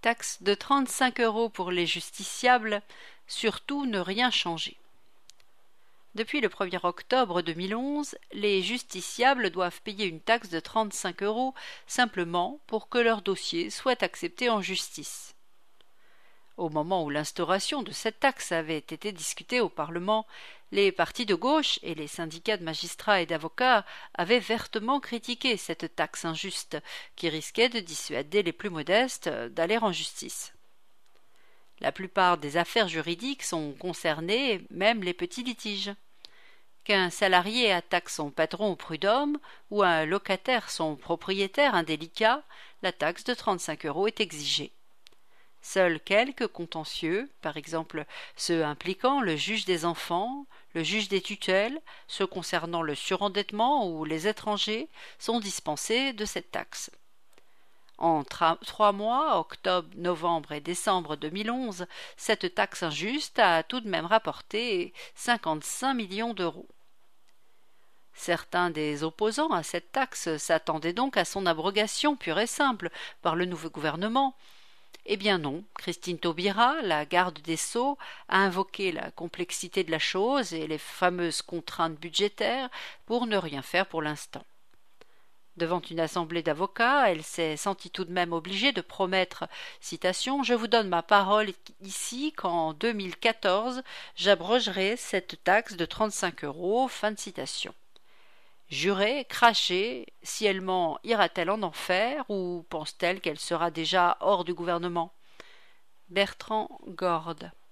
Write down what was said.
Taxe de 35 € pour les justiciables, surtout ne rien changer. Depuis le 1er octobre 2011, les justiciables doivent payer une taxe de 35 € simplement pour que leur dossier soit accepté en justice. Au moment où l'instauration de cette taxe avait été discutée au Parlement, les partis de gauche et les syndicats de magistrats et d'avocats avaient vertement critiqué cette taxe injuste qui risquait de dissuader les plus modestes d'aller en justice. La plupart des affaires juridiques sont concernées, même les petits litiges. Qu'un salarié attaque son patron au prud'homme ou un locataire son propriétaire indélicat, la taxe de 35 € est exigée. Seuls quelques contentieux, par exemple ceux impliquant le juge des enfants, le juge des tutelles, ceux concernant le surendettement ou les étrangers, sont dispensés de cette taxe. En 3 mois, octobre, novembre et décembre 2011, cette taxe injuste a tout de même rapporté 55 millions d'euros. Certains des opposants à cette taxe s'attendaient donc à son abrogation pure et simple par le nouveau gouvernement. Eh bien non, Christine Taubira, la garde des Sceaux, a invoqué la complexité de la chose et les fameuses contraintes budgétaires pour ne rien faire pour l'instant. Devant une assemblée d'avocats, elle s'est sentie tout de même obligée de promettre, citation, « Je vous donne ma parole ici qu'en 2014, j'abrogerai cette taxe de 35 €, fin de citation. Jurer, cracher, si elle ment, ira-t-elle en enfer ou pense-t-elle qu'elle sera déjà hors du gouvernement ? Bertrand Gorde.